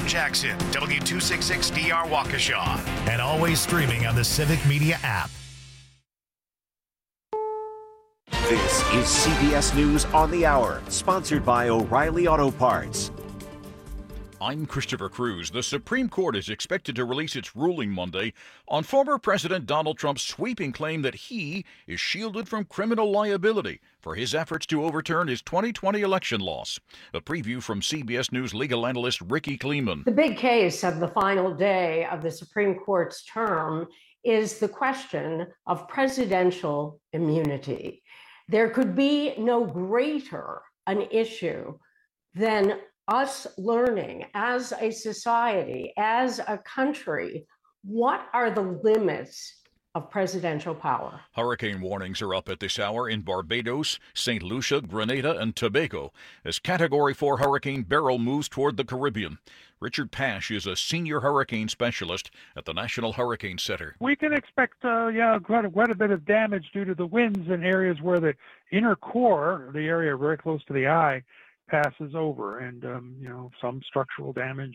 Jackson, W266DR Waukesha, and always streaming on the Civic Media app. This is CBS News on the Hour, sponsored by O'Reilly Auto Parts. I'm Christopher Cruz. The Supreme Court is expected to release its ruling Monday on former President Donald Trump's sweeping claim that he is shielded from criminal liability for his efforts to overturn his 2020 election loss. A preview from CBS News legal analyst Ricky Kleeman. The big case of the final day of the Supreme Court's term is the question of presidential immunity. There could be no greater an issue than us learning as a society, as a country, what are the limits of presidential power? Hurricane warnings are up at this hour in Barbados, St. Lucia, Grenada, and Tobago as Category 4 Hurricane Beryl moves toward the Caribbean. Richard Pash is a senior hurricane specialist at the National Hurricane Center. We can expect quite a bit of damage due to the winds in areas where the inner core, the area very close to the eye, passes over, and some structural damage,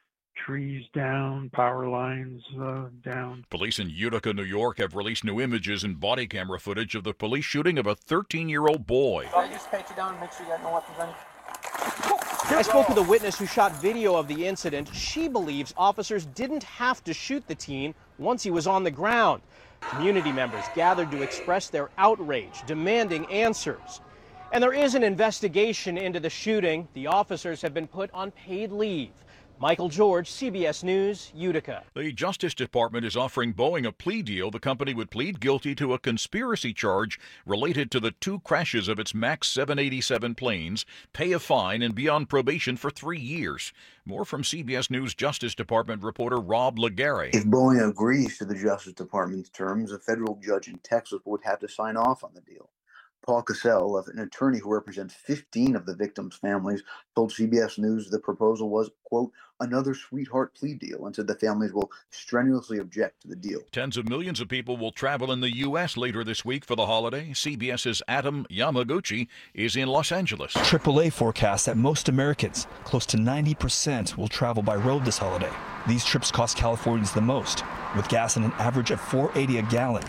trees down, power lines down. Police in Utica, New York have released new images and body camera footage of the police shooting of a 13-year-old boy. I just pat you down and make sure you got no weapons on you. I spoke with a witness who shot video of the incident. She believes officers didn't have to shoot the teen once he was on the ground. Community members gathered to express their outrage, demanding answers. And there is an investigation into the shooting. The officers have been put on paid leave. Michael George, CBS News, Utica. The Justice Department is offering Boeing a plea deal. The company would plead guilty to a conspiracy charge related to the 2 crashes of its MAX 787 planes, pay a fine, and be on probation for 3 years. More from CBS News Justice Department reporter Rob Legare. If Boeing agrees to the Justice Department's terms, a federal judge in Texas would have to sign off on the deal. Paul Cassell, an attorney who represents 15 of the victims' families, told CBS News the proposal was, quote, another sweetheart plea deal, and said the families will strenuously object to the deal. Tens of millions of people will travel in the U.S. later this week for the holiday. CBS's Adam Yamaguchi is in Los Angeles. AAA forecasts that most Americans, close to 90%, will travel by road this holiday. These trips cost Californians the most, with gas at an average of $4.80 a gallon.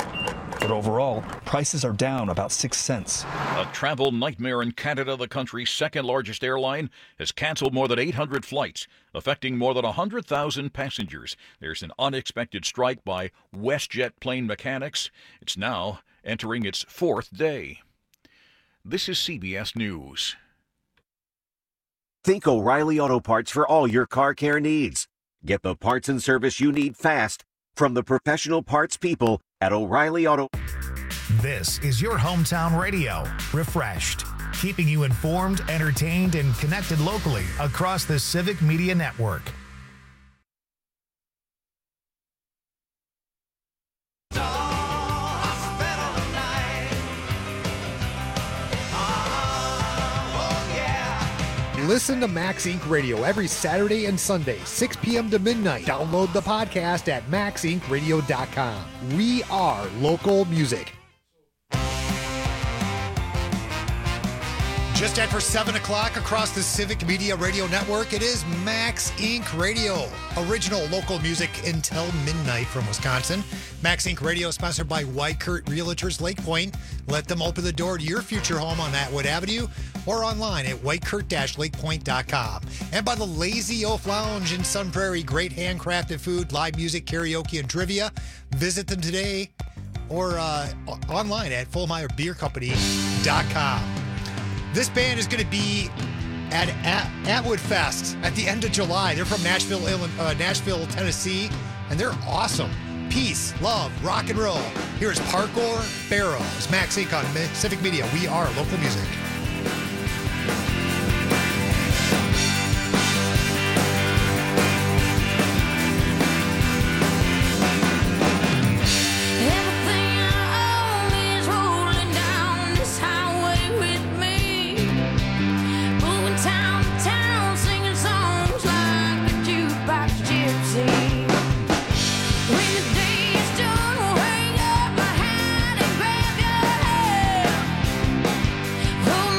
But overall, prices are down about 6 cents. A travel nightmare in Canada. The country's second largest airline has canceled more than 800 flights, affecting more than 100,000 passengers. There's an unexpected strike by WestJet plane mechanics. It's now entering its 4th day. This is CBS News. Think O'Reilly Auto Parts for all your car care needs. Get the parts and service you need fast from the professional parts people at O'Reilly Auto. This is your hometown radio, refreshed, keeping you informed, entertained, and connected locally across the Civic Media Network. Listen to Max Inc. Radio every Saturday and Sunday, 6 p.m. to midnight. Download the podcast at maxincradio.com. We are local music. Just after 7 o'clock across the Civic Media Radio Network, it is Max Inc. Radio. Original local music until midnight from Wisconsin. Max Inc. Radio is sponsored by White Kurt Realtors Lake Point. Let them open the door to your future home on Atwood Avenue or online at whitekurt-lakepoint.com. And by the Lazy Oaf Lounge in Sun Prairie. Great handcrafted food, live music, karaoke, and trivia. Visit them today or online at FullMeyerBeerCompany.com. This band is going to be at Atwood Fest at the end of July. They're from Nashville, Tennessee, and they're awesome. Peace, love, rock and roll. Here is Parkour Barrows. Max Inc. on Civic Media. We are local music. Oh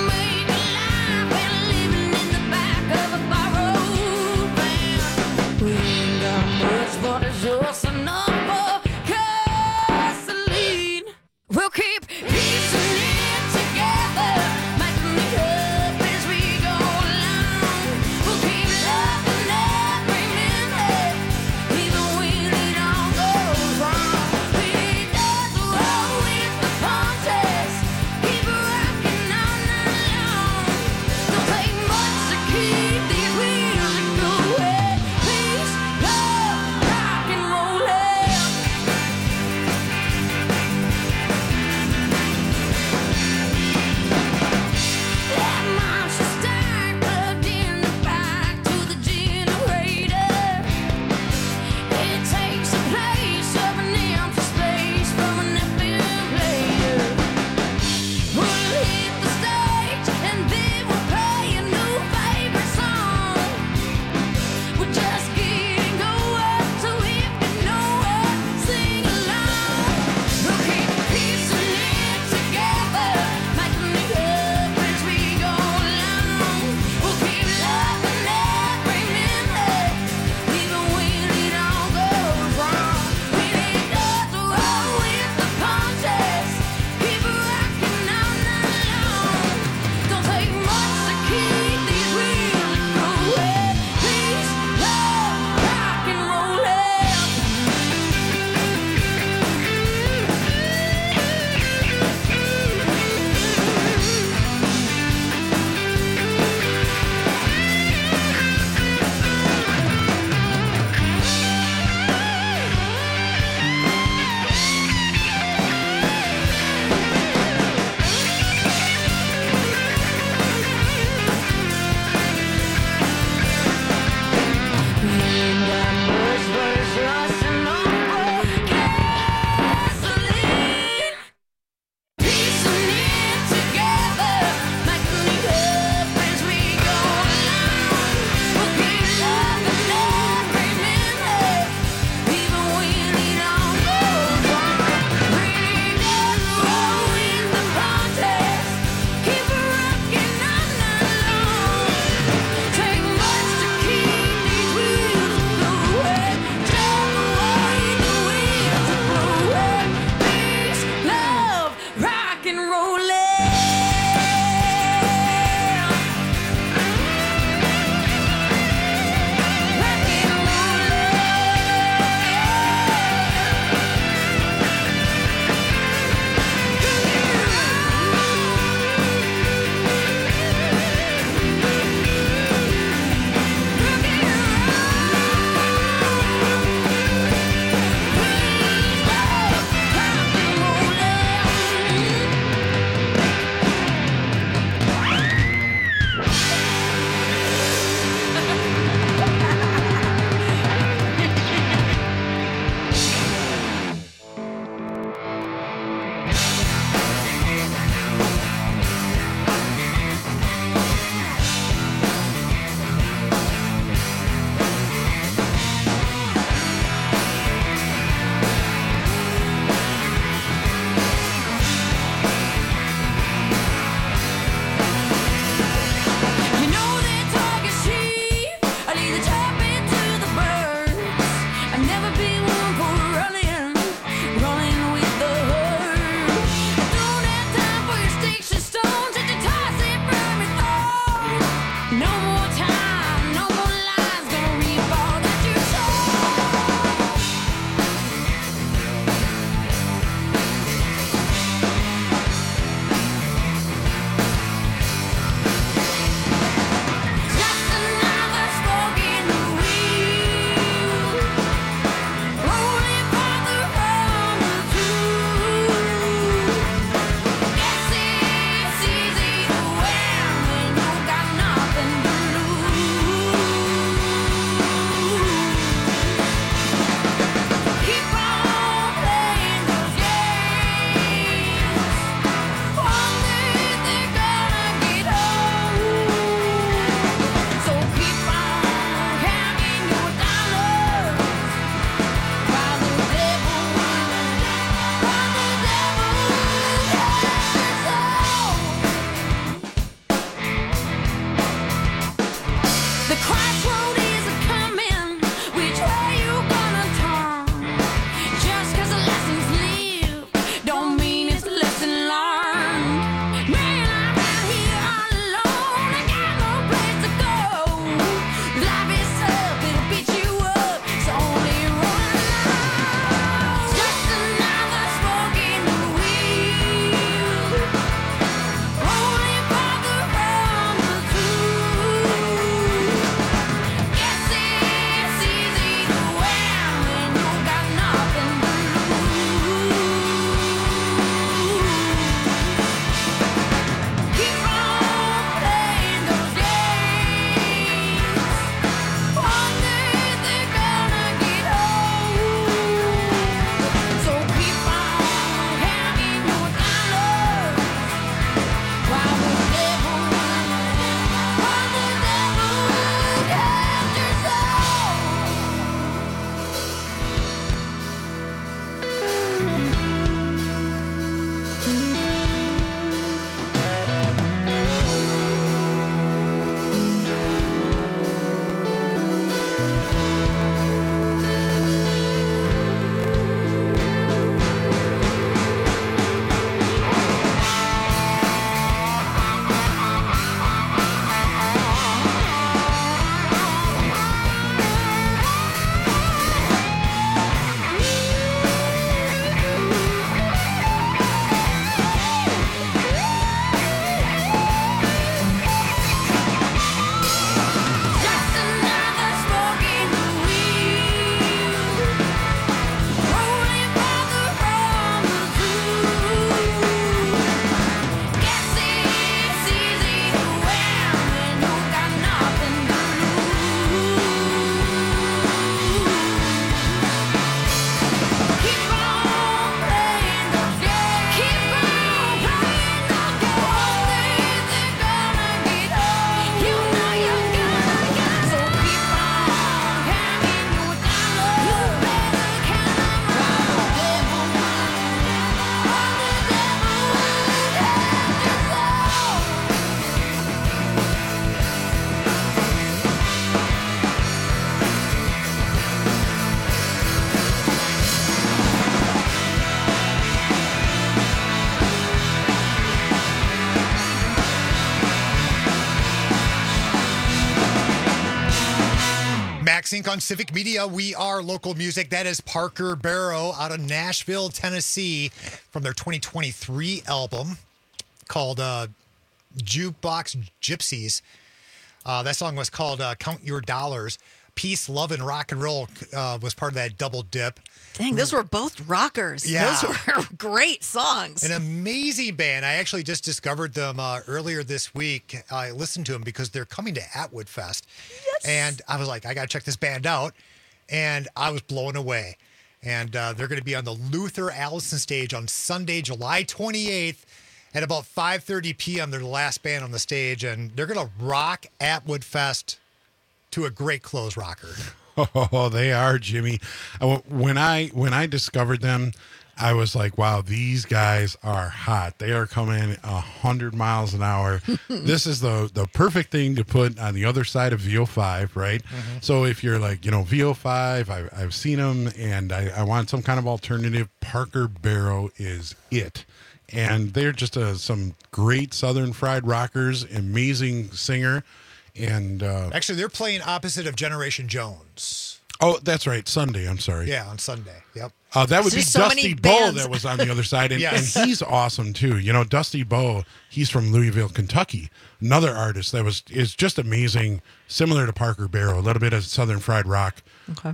Max Inc. on Civic Media. We are local music. That is Parker Barrow out of Nashville, Tennessee, from their 2023 album called Jukebox Gypsies. That song was called Count Your Dollars. Peace, Love, and Rock and Roll was part of that double dip. Dang, those were both rockers. Yeah. Those were great songs. An amazing band. I actually just discovered them earlier this week. I listened to them because they're coming to Atwood Fest. Yes. And I was like, I got to check this band out. And I was blown away. And they're going to be on the Luther Allison stage on Sunday, July 28th at about 5:30 p.m. They're the last band on the stage. And they're going to rock Atwood Fest to a great close, rocker. Oh, they are, Jimmy. When I discovered them, I was like, wow, these guys are hot. They are coming 100 miles an hour. This is the perfect thing to put on the other side of VO5, right? Mm-hmm. So if you're like, VO5, I've seen them, and I want some kind of alternative, Parker Barrow is it. And they're just some great Southern fried rockers, amazing singer. And actually, they're playing opposite of Generation Jones. Oh, that's right. Sunday. I'm sorry. Yeah, on Sunday. Yep. That would be so Dusty Bowe that was on the other side. And, Yes. and he's awesome, too. Dusty Bowe, he's from Louisville, Kentucky. Another artist that is just amazing, similar to Parker Barrow, a little bit of Southern fried rock. Okay.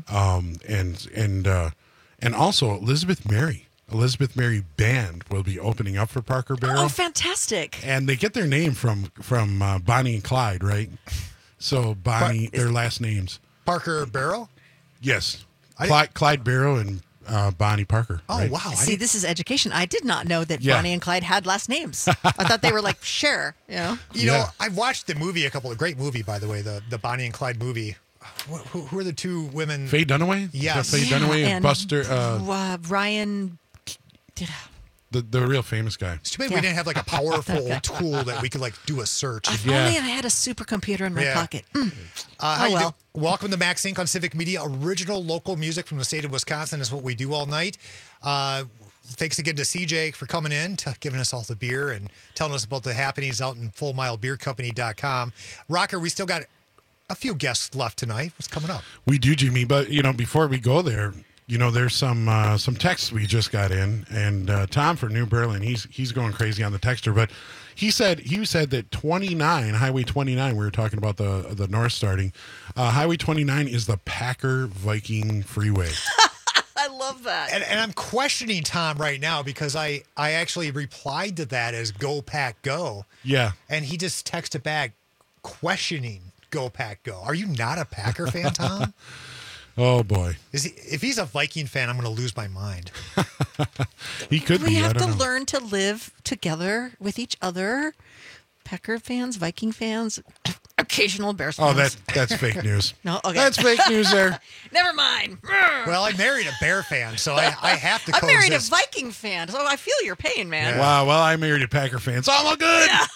And also Elizabeth Mary. Elizabeth Mary Band will be opening up for Parker Barrow. Oh, fantastic. And they get their name from Bonnie and Clyde, right? So Bonnie, their last names. Parker Barrow? Yes. Clyde Barrow and Bonnie Parker. Oh, right? wow. See, this is education. I did not know that Yeah. Bonnie and Clyde had last names. I thought they were like Cher, You know, I've watched the movie, a great movie, by the way, the Bonnie and Clyde movie. Who are the two women? Faye Dunaway? Yes. Faye Dunaway and Buster. Ryan. The real famous guy. It's too bad we didn't have like a powerful tool that we could like do a search. If only I had a supercomputer in my pocket. How you do? Welcome to Max Inc. on Civic Media. Original local music from the state of Wisconsin is what we do all night. Thanks again to CJ for coming in, giving us all the beer and telling us about the happenings out in FullMileBeerCompany.com. Rocker, we still got a few guests left tonight. What's coming up? We do, Jimmy. But, before we go there, there's some texts we just got in. And Tom from New Berlin, he's going crazy on the texter. But he said that 29, Highway 29, we were talking about the north starting. Highway 29 is the Packer Viking Freeway. I love that. And I'm questioning Tom right now because I actually replied to that as Go Pack Go. Yeah. And he just texted back questioning Go Pack Go. Are you not a Packer fan, Tom? Oh, boy. If he's a Viking fan, I'm going to lose my mind. He could be. We have I don't to know. learn to live together with each other. Packer fans, Viking fans, occasional Bears fans. Oh, that's fake news. No, okay. That's fake news there. Never mind. Well, I married a Bear fan, so I have to I coexist. married a Viking fan, so I feel your pain, man. Yeah. Wow. Well, I married a Packer fan. It's all good. Yeah.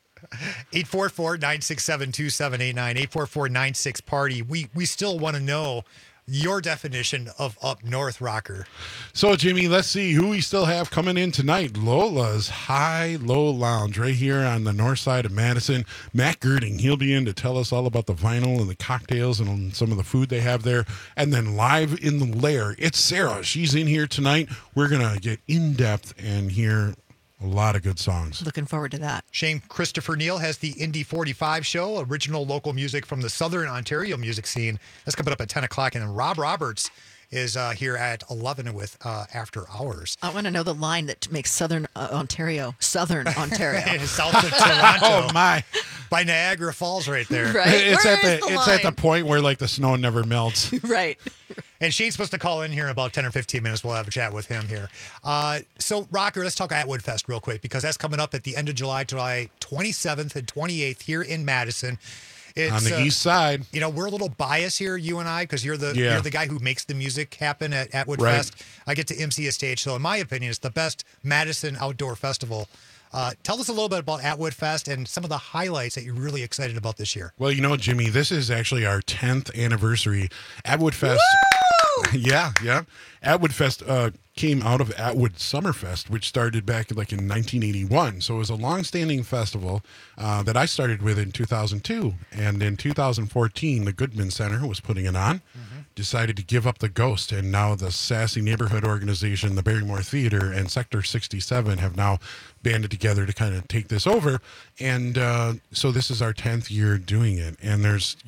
844-967-2789, 844-96-PARTY. We still want to know your definition of up north, rocker. So, Jimmy, let's see who we still have coming in tonight. Lola's High-Low Lounge right here on the north side of Madison. Matt Girding, he'll be in to tell us all about the vinyl and the cocktails and some of the food they have there. And then live in the lair, it's Sarah. She's in here tonight. We're going to get in-depth and hear a lot of good songs. Looking forward to that. Shane Christopher Neal has the Indie 45 show, original local music from the Southern Ontario music scene. That's coming up at 10 o'clock. And then Rob Roberts is here at 11 with After Hours. I want to know the line that makes Southern Ontario. South of Toronto. Oh, my. By Niagara Falls right there. Right. It's Where at the point where like the snow never melts. Right. And Shane's supposed to call in here in about 10 or 15 minutes. We'll have a chat with him here. So, Rocker, let's talk Atwood Fest real quick because that's coming up at the end of July 27th and 28th here in Madison. It's, on the east side. We're a little biased here, you and I, because you're the guy who makes the music happen at Atwood Fest. I get to MC a stage. So, in my opinion, it's the best Madison outdoor festival. Tell us a little bit about Atwood Fest and some of the highlights that you're really excited about this year. Well, Jimmy, this is actually our 10th anniversary. Atwood Fest. Yeah. Atwood Fest came out of Atwood Summerfest, which started back in 1981. So it was a long-standing festival that I started with in 2002. And in 2014, the Goodman Center, who was putting it on, decided to give up the ghost. And now the Sassy Neighborhood Organization, the Barrymore Theater, and Sector 67 have now banded together to kind of take this over. And so this is our 10th year doing it. And there's,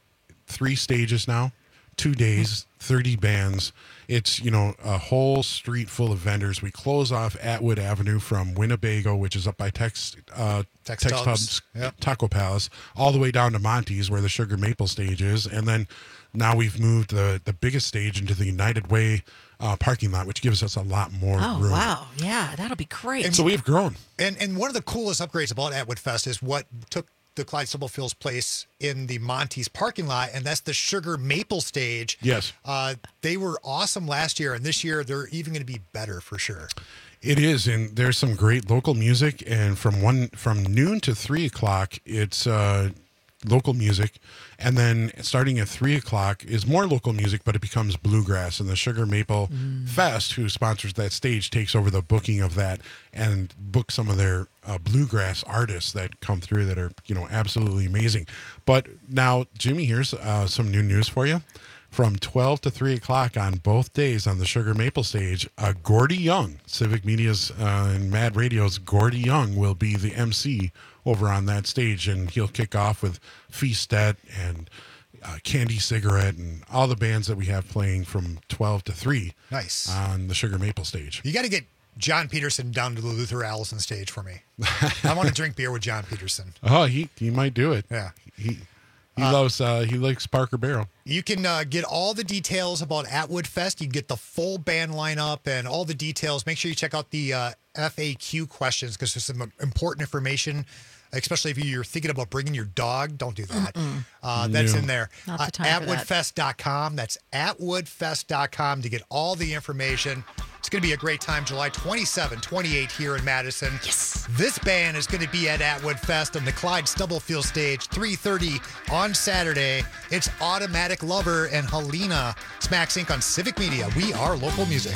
3 stages now, 2 days, 30 bands. It's, a whole street full of vendors. We close off Atwood Avenue from Winnebago, which is up by Tex Tub's Taco Palace, all the way down to Monty's, where the Sugar Maple stage is. And then now we've moved the biggest stage into the United Way parking lot, which gives us a lot more room. Oh, wow. Yeah, that'll be great. And so we've grown. And one of the coolest upgrades about Atwood Fest is what took the Clyde Stubblefield's place in the Monty's parking lot, and that's the Sugar Maple stage. Yes. They were awesome last year, and this year they're even going to be better for sure. It is, and there's some great local music, and from noon to 3 o'clock, it's local music, and then starting at 3 o'clock is more local music, but it becomes bluegrass, and the Sugar Maple Fest, who sponsors that stage, takes over the booking of that and books some of their bluegrass artists that come through that are absolutely amazing. But now, Jimmy, here's some new news for you. From 12 to 3 o'clock on both days on the Sugar Maple stage, Gordy Young, Civic Media's and Mad Radio's Gordy Young, will be the MC over on that stage, and he'll kick off with Feastet and Candy Cigarette and all the bands that we have playing from 12 to 3. Nice. On the Sugar Maple stage. You got to get John Peterson down to the Luther Allison stage for me. I want to drink beer with John Peterson. Oh, he might do it. Yeah. He loves he likes Parker Barrel. You can get all the details about Atwood Fest. You can get the full band lineup and all the details. Make sure you check out the FAQ questions, because there's some important information, especially if you're thinking about bringing your dog. Don't do that. That's in there. Not the time for that. Atwoodfest.com. That's atwoodfest.com to get all the information. It's going to be a great time, July 27, 28 here in Madison. Yes. This band is going to be at Atwood Fest on the Clyde Stubblefield stage, 3:30 on Saturday. It's Automatic Lover and Helena. Smacks Inc. on Civic Media. We are local music.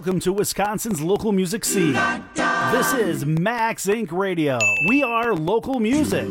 Welcome to Wisconsin's local music scene. This is Max Inc. Radio. We are local music.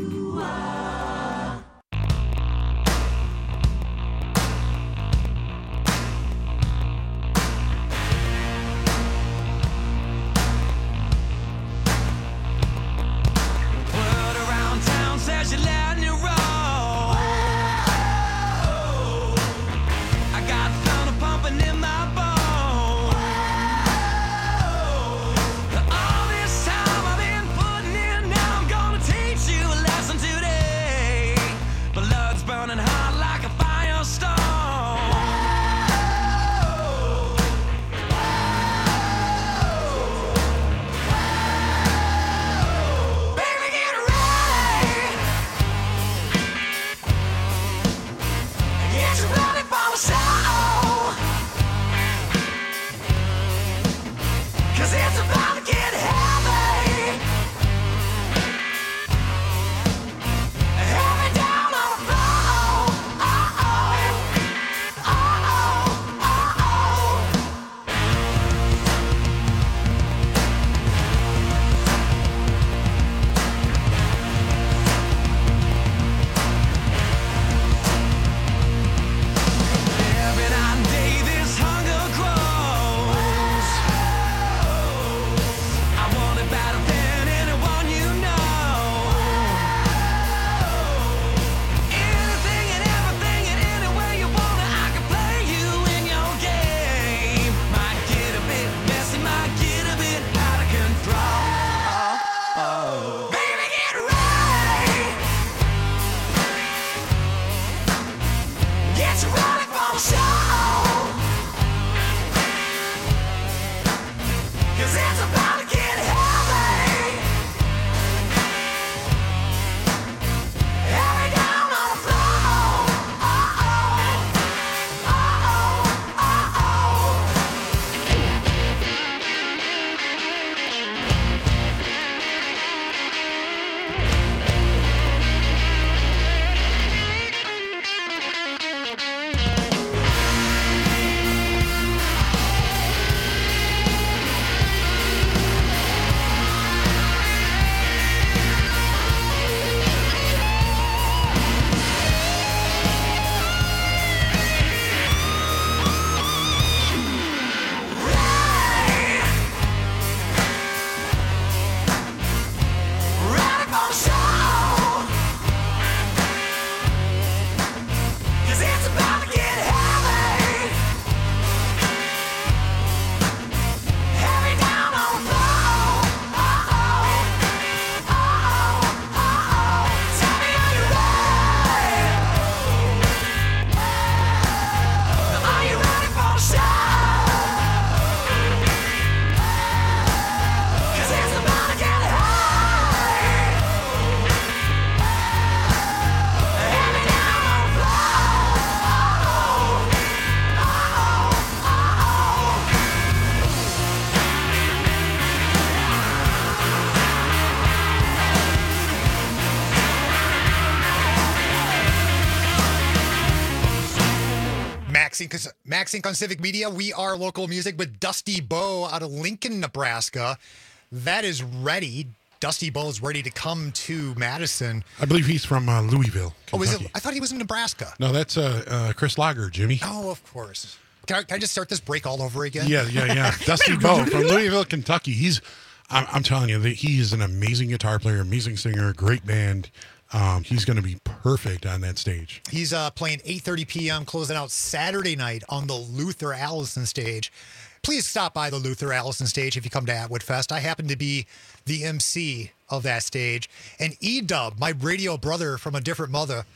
Max Inc. on Civic Media. We are local music with Dusty Bowe out of Lincoln, Nebraska. That is ready. Dusty Bowe is ready to come to Madison. I believe he's from Louisville, Kentucky. Oh, is it? I thought he was in Nebraska. No, that's Chris Lager, Jimmy. Oh, of course. Can I just start this break all over again? Yeah. Dusty Bowe from Louisville, Kentucky. I'm telling you, that he is an amazing guitar player, amazing singer, great band. He's going to be perfect on that stage. He's playing 8:30 p.m., closing out Saturday night on the Luther Allison stage. Please stop by the Luther Allison stage if you come to Atwood Fest. I happen to be the MC of that stage. And E-Dub, my radio brother from a different mother,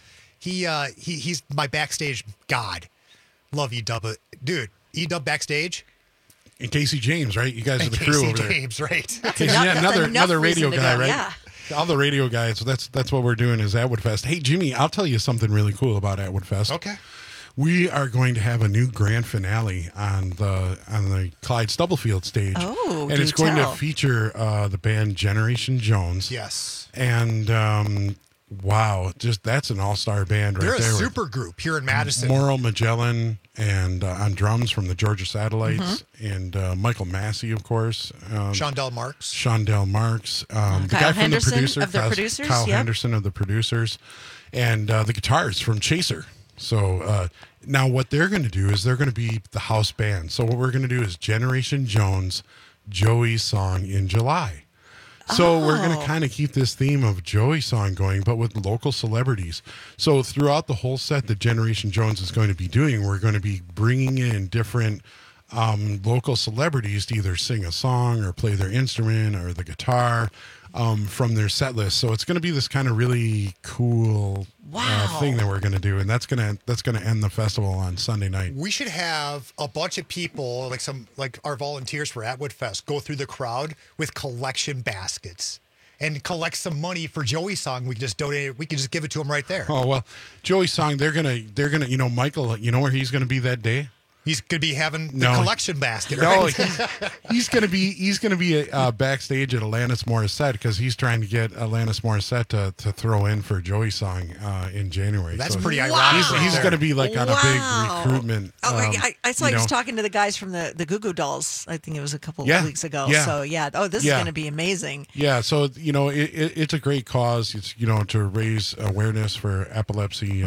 he's my backstage god. Love E-Dub. Dude, E-Dub backstage. And Casey James, right? You guys are the crew over there. Casey James, right. Another radio guy, right? Yeah. All the radio guys. So that's what we're doing is Atwood Fest. Hey, Jimmy, I'll tell you something really cool about Atwood Fest. Okay. We are going to have a new grand finale on the Clyde Stubblefield stage. Oh, and it's going to feature the band Generation Jones. Yes. And wow, just that's an all-star band right there. They're a super group here in Madison. Mauro Magellan and on drums from the Georgia Satellites, and Michael Massey, of course. Shondell Marks. Shondell Marks. The guy from the producer, Kyle Henderson of the producers, and the guitars from Chaser. So now what they're going to do is they're going to be the house band. So what we're going to do is Generation Jones, Joey's Song in July. So we're going to kind of keep this theme of Joey's Song going, but with local celebrities. So throughout the whole set that Generation Jones is going to be doing, we're going to be bringing in different local celebrities to either sing a song or play their instrument or the guitar from their set list. So it's going to be this kind of really cool thing that we're going to do, and that's going to end the festival on Sunday night. We should have a bunch of people, like our volunteers for Atwood Fest, go through the crowd with collection baskets and collect some money for Joey's Song. We can just donate it. We can just give it to him right there. Oh well, Joey's Song. They're gonna. Michael. You know where he's going to be that day? He's going to be having the collection basket, right? No, he's going to be backstage at Alanis Morissette because he's trying to get Alanis Morissette to throw in for Joey's Song in January. That's pretty ironic. He's going to be like on a big recruitment. I saw he was talking to the guys from the Goo Goo Dolls. I think it was a couple of weeks ago. Yeah. So this is going to be amazing. Yeah. So it's a great cause. It's to raise awareness for epilepsy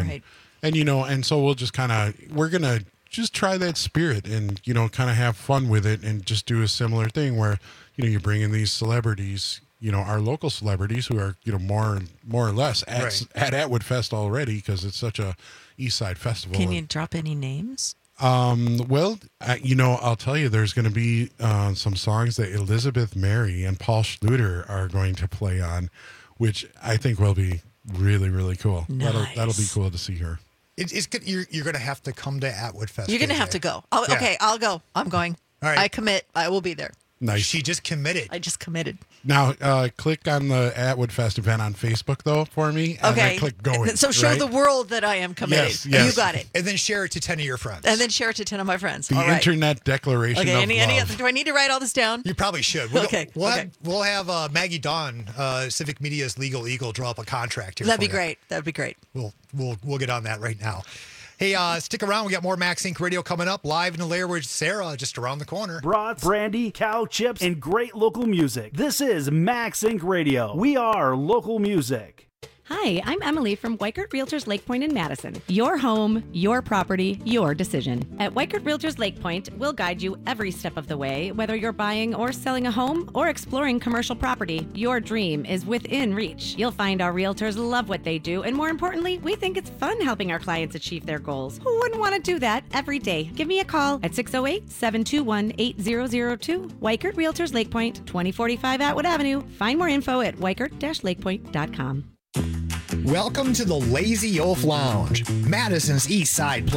and so we'll just we're going to just try that spirit and, kind of have fun with it and just do a similar thing where, you bring in these celebrities, our local celebrities who are, more or less at Atwood Fest already because it's such a East Side festival. Can you drop any names? Well, I'll tell you, there's going to be some songs that Elizabeth Mary and Paul Schluter are going to play on, which I think will be really, really cool. Nice. That'll be cool to see her. It's good. You're going to have to come to Atwood Fest. You're going to have to go. Okay, I'll go. I'm going. All right. I commit. I will be there. Nice. She just committed. I just committed. Now, click on the Atwood Fest event on Facebook, though, for me. And okay. then click going. So show the world that I am committed. Yes. You got it. And then share it to 10 of your friends. And then share it to 10 of my friends. The Internet Declaration of Love. Do I need to write all this down? You probably should. We'll have Maggie Dawn, Civic Media's Legal Eagle, draw up a contract here. That'd be great. We'll get on that right now. Hey, stick around. We got more Max Inc. Radio coming up live in the lair with Sarah just around the corner. Brats, brandy, cow chips, and great local music. This is Max Inc. Radio. We are local music. Hi, I'm Emily from Weichert Realtors Lake Point in Madison. Your home, your property, your decision. At Weichert Realtors Lake Point, we'll guide you every step of the way. Whether you're buying or selling a home or exploring commercial property, your dream is within reach. You'll find our realtors love what they do, and more importantly, we think it's fun helping our clients achieve their goals. Who wouldn't want to do that every day? Give me a call at 608-721-8002. Weichert Realtors Lake Point, 2045 Atwood Avenue. Find more info at weichert-lakepoint.com. Welcome to the Lazy Oaf Lounge, Madison's East Side